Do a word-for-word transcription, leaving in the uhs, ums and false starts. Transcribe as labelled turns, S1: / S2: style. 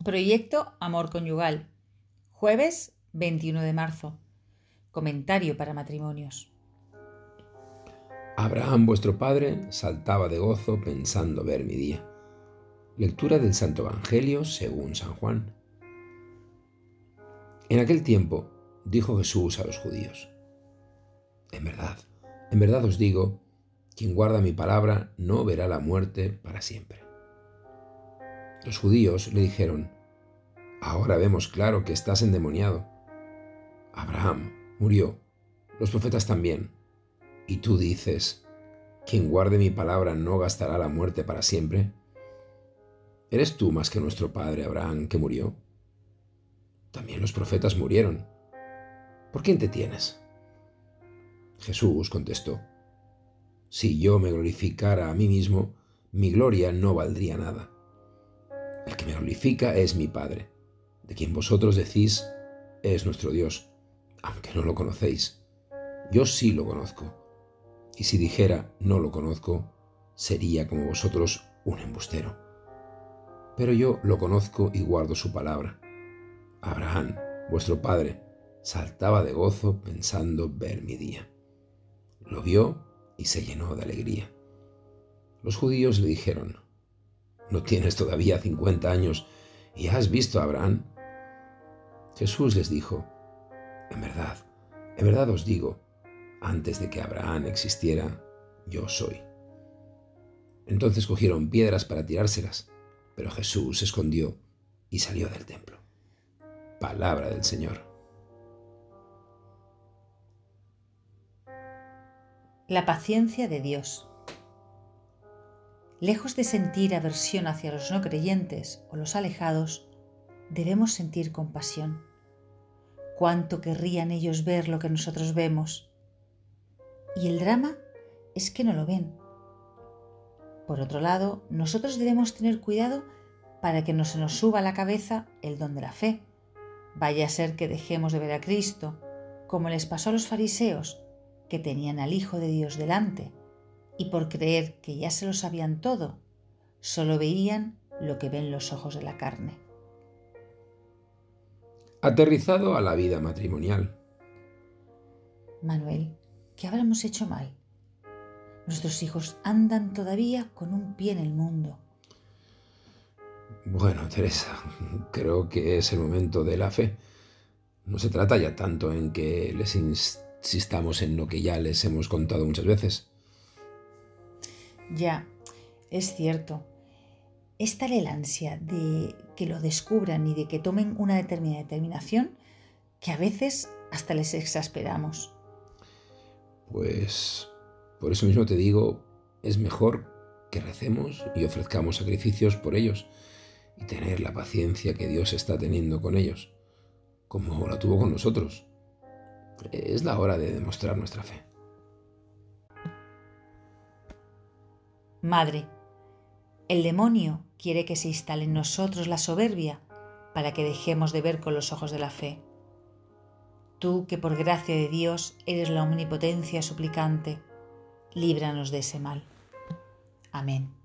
S1: Proyecto Amor Conyugal, jueves veintiuno de marzo. Comentario para matrimonios.
S2: Abraham, vuestro padre, saltaba de gozo pensando ver mi día. Lectura del Santo Evangelio según San Juan. En aquel tiempo dijo Jesús a los judíos: En verdad, en verdad os digo, quien guarda mi palabra no verá la muerte para siempre. Los judíos le dijeron: Ahora vemos claro que estás endemoniado. Abraham murió, los profetas también, y tú dices: quien guarde mi palabra no gastará la muerte para siempre. ¿Eres tú más que nuestro padre Abraham, que murió? También los profetas murieron. ¿Por quién te tienes? Jesús contestó: Si yo me glorificara a mí mismo, mi gloria no valdría nada. El que me glorifica es mi Padre, de quien vosotros decís es nuestro Dios, aunque no lo conocéis. Yo sí lo conozco, y si dijera no lo conozco, sería como vosotros un embustero. Pero yo lo conozco y guardo su palabra. Abraham, vuestro padre, saltaba de gozo pensando ver mi día. Lo vio y se llenó de alegría. Los judíos le dijeron: ¿No tienes todavía cincuenta años y has visto a Abraham? Jesús les dijo: En verdad, en verdad os digo, antes de que Abraham existiera, yo soy. Entonces cogieron piedras para tirárselas, pero Jesús se escondió y salió del templo. Palabra del Señor.
S1: La paciencia de Dios. Lejos de sentir aversión hacia los no creyentes o los alejados, debemos sentir compasión. Cuánto querrían ellos ver lo que nosotros vemos. Y el drama es que no lo ven. Por otro lado, nosotros debemos tener cuidado para que no se nos suba a la cabeza el don de la fe. Vaya a ser que dejemos de ver a Cristo, como les pasó a los fariseos, que tenían al Hijo de Dios delante, y por creer que ya se lo sabían todo, solo veían lo que ven los ojos de la carne.
S2: Aterrizado a la vida matrimonial.
S1: Manuel, ¿qué habremos hecho mal? Nuestros hijos andan todavía con un pie en el mundo.
S2: Bueno, Teresa, creo que es el momento de la fe. No se trata ya tanto en que les insistamos en lo que ya les hemos contado muchas veces.
S1: Ya, es cierto. Es tal el ansia de que lo descubran y de que tomen una determinada determinación que a veces hasta les exasperamos.
S2: Pues por eso mismo te digo, es mejor que recemos y ofrezcamos sacrificios por ellos y tener la paciencia que Dios está teniendo con ellos, como la tuvo con nosotros. Es la hora de demostrar nuestra fe.
S1: Madre, el demonio quiere que se instale en nosotros la soberbia para que dejemos de ver con los ojos de la fe. Tú, que por gracia de Dios eres la omnipotencia suplicante, líbranos de ese mal. Amén.